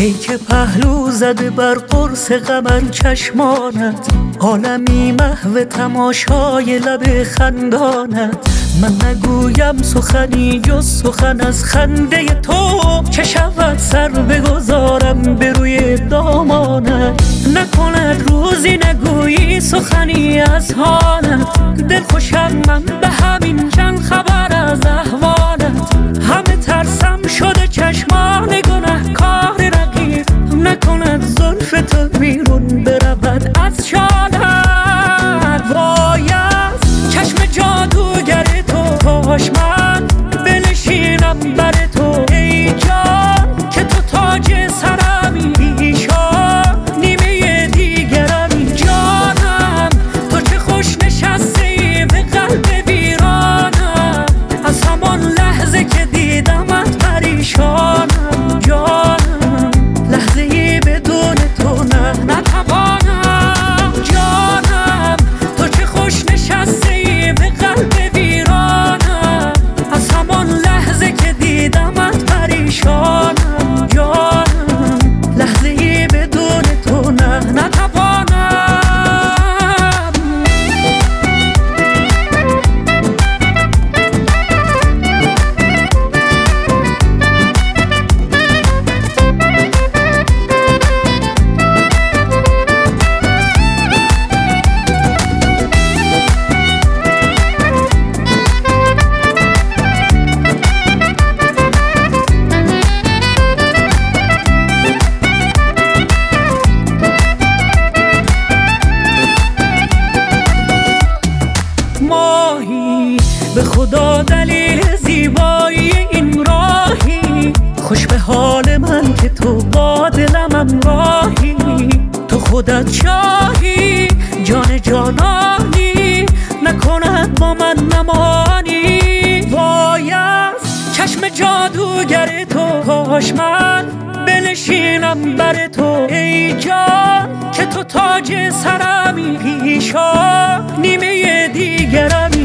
ای که پهلو زده بر قرص قمر چشمانت، عالمی محو تماشای لب خندانت. من نگویم سخنی جز سخن از خنده تو، چه شود سر بگذارم به روی دامانت. نکند روزی نگویی سخنی از حالت، دل خوشم من به همین چند خبر از احوالت. همه ترسم شده چشمان گنهکار رقیب، نکند زلف تو بیرون برود از شالت. وای از چشم جادوگر تو، کاش من بنشینم بر تو ای جان، که تو تاج سرمی پیشان نیمه دیگرمی. جانم تو چه خوش نشستی به قلب ویرانم، از همان لحظه که دیدمت پریشانم. جانم لحظه ای بدون تو نتوانم. جانم تو چه خوش نشستی به قلب ویرانم، از همان لحظه که دیدمت پریشانم. جانم لحظه ای بدون تو نتوانم. ماهی به خدا دلیل زیبایی این راهی، خوش به حال من که تو با دلم همراهی. تو خودت شاهی جان جانانی، نکند با من نمانی. وای از چشم جادوگر تو، کاش من بنشینم بر تو ای جان، که تو تاج سرمی پیشان نیمه دیگرم.